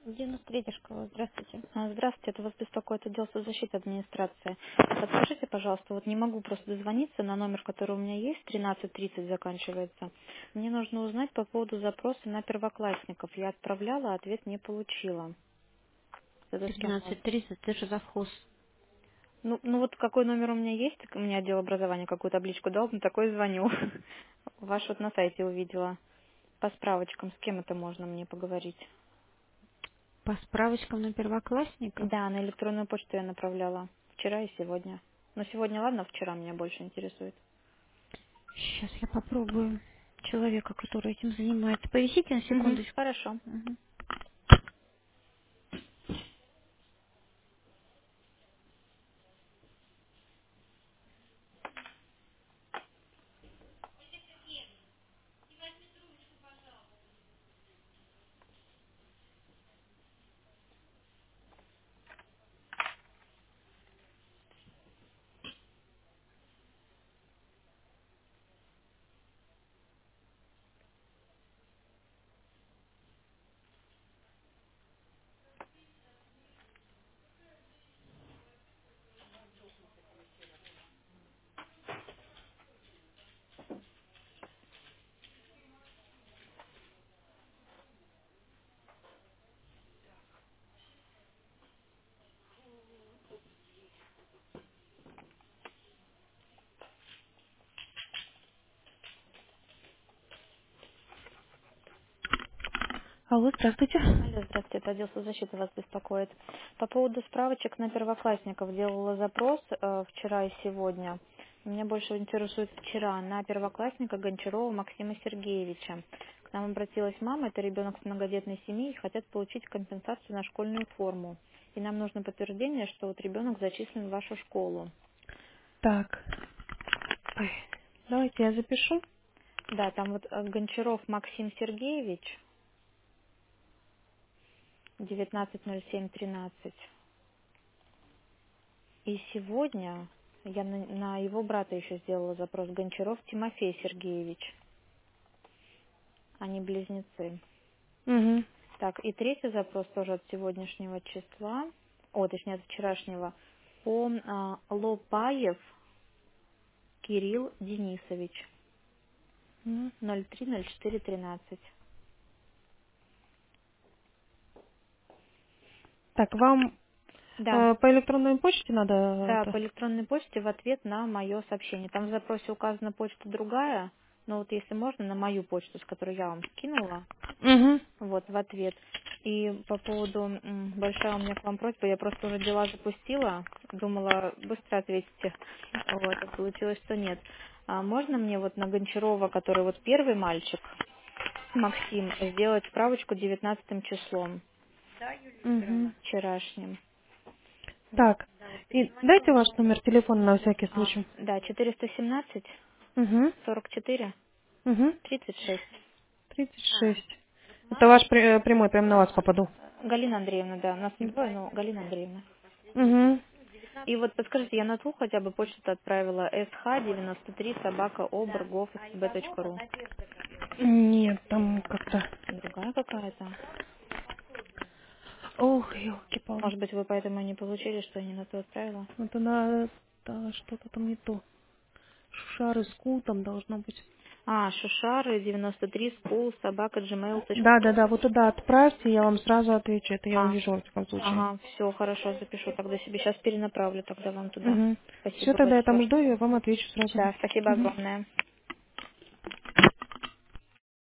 93 школа, здравствуйте. Здравствуйте, это вас беспокоит отдел соцзащиты администрации. Подскажите, пожалуйста, вот не могу просто дозвониться на номер, который у меня есть, 1330 заканчивается. Мне нужно узнать по поводу запроса на первоклассников. Я отправляла, а ответ не получила. Это с кем у вас? 13:30, это же завхоз. Ну вот какой номер у меня есть, у меня отдел образования какую табличку дал, на такой звоню. Ваш вот на сайте увидела. По справочкам, с кем это можно мне поговорить? По справочкам на первоклассников. Да, на электронную почту я направляла. Вчера и сегодня. Но сегодня ладно, вчера меня больше интересует. Сейчас я попробую человека, который этим занимается. Повисите на Угу, секундочку. хорошо. Мгм. Алло, здравствуйте. Алло, здравствуйте, это отдел соцзащиты вас беспокоит. По поводу справочек на первоклассников делала запрос вчера и сегодня. Меня больше интересует вчера на первоклассника Гончарова Максима Сергеевича. К нам обратилась мама, это ребенок с многодетной семьи, и хотят получить компенсацию на школьную форму. И нам нужно подтверждение, что вот ребенок зачислен в вашу школу. Так, ой, давайте я запишу. Да, там вот Гончаров Максим Сергеевич, 190713. И сегодня я на его брата еще сделала запрос. Гончаров Тимофей Сергеевич. Они близнецы. Угу. Так, и третий запрос тоже от сегодняшнего числа, точнее от вчерашнего, по Лопаев Кирилл Денисович, 030413. Так, вам Да, по электронной почте надо да, это? по электронной почте в ответ на мое сообщение. Там в запросе указана почта другая, но вот если можно, на мою почту, с которой я вам скинула, Угу. вот, в ответ. И по поводу, большая у меня к вам просьба, я просто уже дела запустила, думала, быстро ответите, вот, а получилось, что нет. А можно мне вот на Гончарова, который вот первый мальчик, Максим, сделать справочку 19 числом, Угу. вчерашним? Так, и дайте ваш номер телефона на всякий случай. Да, 417 Угу. 44 Угу. 36. 36. Это ваш прямой, прям на вас попаду. Галина Андреевна, да, нас не двое, но Галина Андреевна. Угу. И вот подскажите, я на ту хотя бы почту отправила sh93 собака обр.gov.sb.ru. Нет, там как-то... Другая какая-то. Ох, елки-палки. Может быть, вы поэтому и не получили, что я не на ту отправила? Это надо... Да, что-то там не то. Шушары скул там должно быть. Шушары 93 school собака Да, да, gmail.ru. да, вот туда отправьте, я вам сразу отвечу. Это я увижу во всяком случае. Ага, все, хорошо, запишу тогда себе. Сейчас перенаправлю тогда вам туда. Угу. Все, Спасибо тогда я там большое. жду, и я вам отвечу сразу. Да, спасибо Угу. огромное.